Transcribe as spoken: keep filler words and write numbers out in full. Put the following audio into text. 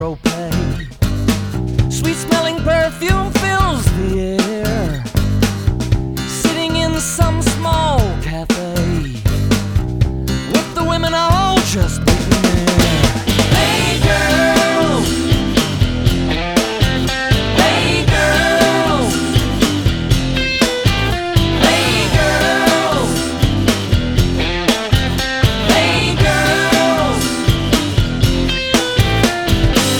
pay. Sweet smelling perfume fills the air, sitting in some small cafe with the women all just